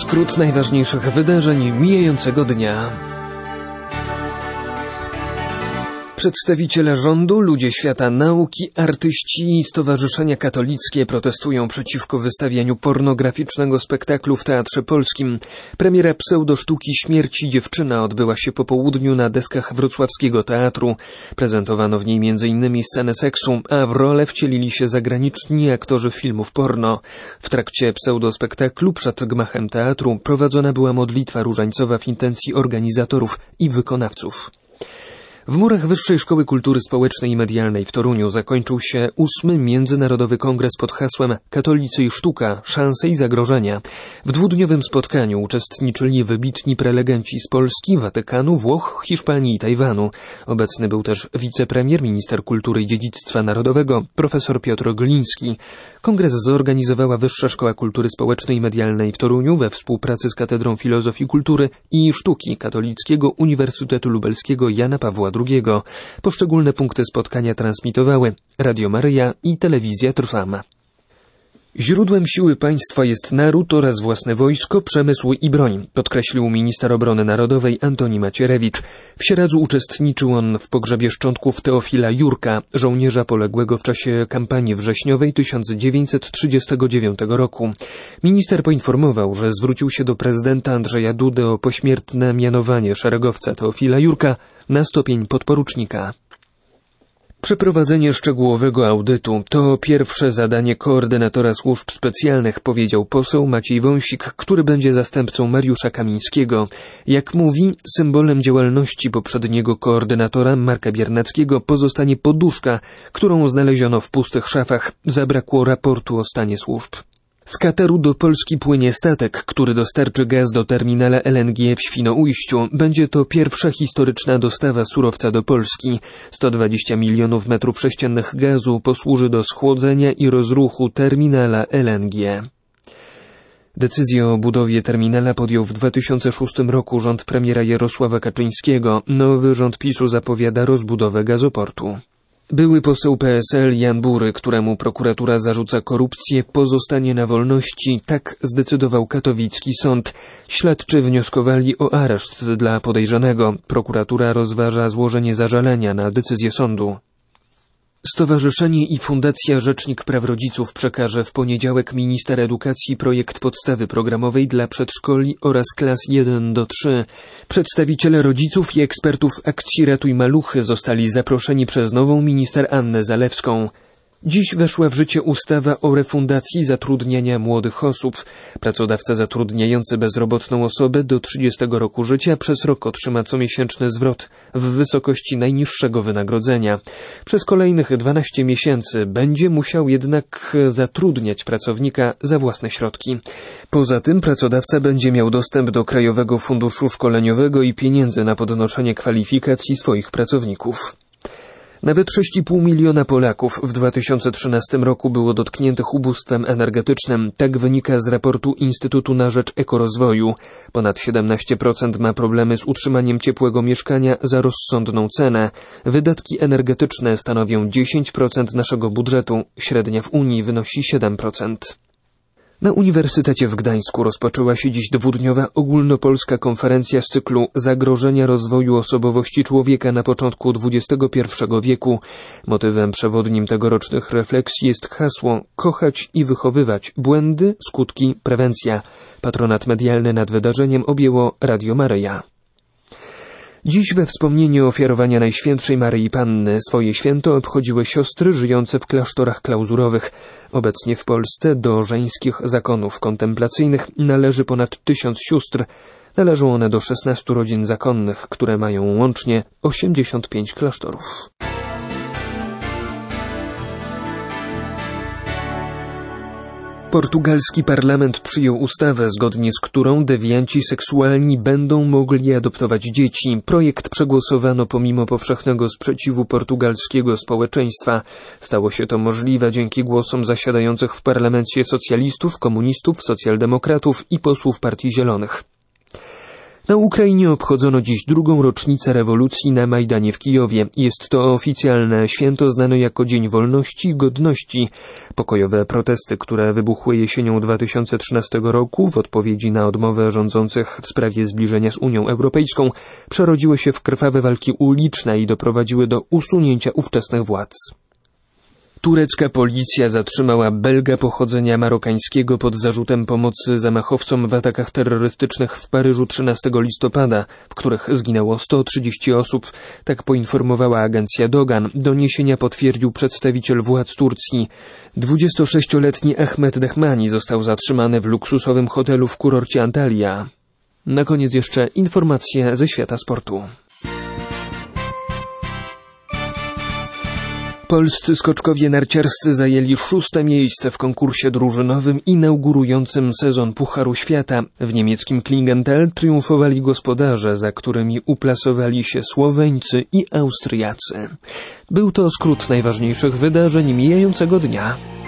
skrót najważniejszych wydarzeń mijającego dnia. Przedstawiciele rządu, ludzie świata nauki, artyści i stowarzyszenia katolickie protestują przeciwko wystawianiu pornograficznego spektaklu w Teatrze Polskim. Premiera pseudosztuki Śmierci dziewczyna odbyła się po południu na deskach wrocławskiego teatru. Prezentowano w niej m.in. scenę seksu, a w rolę wcielili się zagraniczni aktorzy filmów porno. W trakcie pseudospektaklu przed gmachem teatru prowadzona była modlitwa różańcowa w intencji organizatorów i wykonawców. W murach Wyższej Szkoły Kultury Społecznej i Medialnej w Toruniu zakończył się 8. Międzynarodowy Kongres pod hasłem Katolicy i sztuka – szanse i zagrożenia. W dwudniowym spotkaniu uczestniczyli wybitni prelegenci z Polski, Watykanu, Włoch, Hiszpanii i Tajwanu. Obecny był też wicepremier, minister kultury i dziedzictwa narodowego, profesor Piotr Gliński. Kongres zorganizowała Wyższa Szkoła Kultury Społecznej i Medialnej w Toruniu we współpracy z Katedrą Filozofii Kultury i Sztuki Katolickiego Uniwersytetu Lubelskiego Jana Pawła II. Poszczególne punkty spotkania transmitowały Radio Maryja i Telewizja Trwam. Źródłem siły państwa jest naród oraz własne wojsko, przemysł i broń, podkreślił minister obrony narodowej Antoni Macierewicz. W Sieradzu uczestniczył on w pogrzebie szczątków Teofila Jurka, żołnierza poległego w czasie kampanii wrześniowej 1939 roku. Minister poinformował, że zwrócił się do prezydenta Andrzeja Dudy o pośmiertne mianowanie szeregowca Teofila Jurka na stopień podporucznika. Przeprowadzenie szczegółowego audytu to pierwsze zadanie koordynatora służb specjalnych, powiedział poseł Maciej Wąsik, który będzie zastępcą Mariusza Kamińskiego. Jak mówi, symbolem działalności poprzedniego koordynatora Marka Biernackiego pozostanie poduszka, którą znaleziono w pustych szafach. Zabrakło raportu o stanie służb. Z Kataru do Polski płynie statek, który dostarczy gaz do terminala LNG w Świnoujściu. Będzie to pierwsza historyczna dostawa surowca do Polski. 120 milionów metrów sześciennych gazu posłuży do schłodzenia i rozruchu terminala LNG. Decyzję o budowie terminala podjął w 2006 roku rząd premiera Jarosława Kaczyńskiego. Nowy rząd PiS-u zapowiada rozbudowę gazoportu. Były poseł PSL Jan Bury, któremu prokuratura zarzuca korupcję, pozostanie na wolności. Tak zdecydował katowicki sąd. Śledczy wnioskowali o areszt dla podejrzanego. Prokuratura rozważa złożenie zażalenia na decyzję sądu. Stowarzyszenie i Fundacja Rzecznik Praw Rodziców przekaże w poniedziałek minister edukacji projekt podstawy programowej dla przedszkoli oraz klas 1-3. Przedstawiciele rodziców i ekspertów akcji Ratuj Maluchy zostali zaproszeni przez nową minister Annę Zalewską. Dziś weszła w życie ustawa o refundacji zatrudniania młodych osób. Pracodawca zatrudniający bezrobotną osobę do 30 roku życia przez rok otrzyma comiesięczny zwrot w wysokości najniższego wynagrodzenia. Przez kolejnych 12 miesięcy będzie musiał jednak zatrudniać pracownika za własne środki. Poza tym pracodawca będzie miał dostęp do Krajowego Funduszu Szkoleniowego i pieniędzy na podnoszenie kwalifikacji swoich pracowników. Nawet 6,5 miliona Polaków w 2013 roku było dotkniętych ubóstwem energetycznym. Tak wynika z raportu Instytutu na Rzecz Ekorozwoju. Ponad 17% ma problemy z utrzymaniem ciepłego mieszkania za rozsądną cenę. Wydatki energetyczne stanowią 10% naszego budżetu. Średnia w Unii wynosi 7%. Na Uniwersytecie w Gdańsku rozpoczęła się dziś dwudniowa ogólnopolska konferencja z cyklu Zagrożenia rozwoju osobowości człowieka na początku XXI wieku. Motywem przewodnim tegorocznych refleksji jest hasło Kochać i wychowywać. Błędy, skutki, prewencja. Patronat medialny nad wydarzeniem objęło Radio Maryja. Dziś we wspomnienie ofiarowania Najświętszej Maryi Panny swoje święto obchodziły siostry żyjące w klasztorach klauzurowych. Obecnie w Polsce do żeńskich zakonów kontemplacyjnych należy ponad 1000 sióstr. Należą one do 16 rodzin zakonnych, które mają łącznie 85 klasztorów. Portugalski parlament przyjął ustawę, zgodnie z którą dewianci seksualni będą mogli adoptować dzieci. Projekt przegłosowano pomimo powszechnego sprzeciwu portugalskiego społeczeństwa. Stało się to możliwe dzięki głosom zasiadających w parlamencie socjalistów, komunistów, socjaldemokratów i posłów Partii Zielonych. Na Ukrainie obchodzono dziś drugą rocznicę rewolucji na Majdanie w Kijowie. Jest to oficjalne święto znane jako Dzień Wolności i Godności. Pokojowe protesty, które wybuchły jesienią 2013 roku w odpowiedzi na odmowę rządzących w sprawie zbliżenia z Unią Europejską, przerodziły się w krwawe walki uliczne i doprowadziły do usunięcia ówczesnych władz. Turecka policja zatrzymała Belga pochodzenia marokańskiego pod zarzutem pomocy zamachowcom w atakach terrorystycznych w Paryżu 13 listopada, w których zginęło 130 osób. Tak poinformowała agencja Dogan. Doniesienia potwierdził przedstawiciel władz Turcji. 26-letni Ahmed Dehmani został zatrzymany w luksusowym hotelu w kurorcie Antalya. Na koniec jeszcze informacje ze świata sportu. Polscy skoczkowie narciarscy zajęli 6. miejsce w konkursie drużynowym inaugurującym sezon Pucharu Świata. W niemieckim Klingenthal triumfowali gospodarze, za którymi uplasowali się Słoweńcy i Austriacy. Był to skrót najważniejszych wydarzeń mijającego dnia.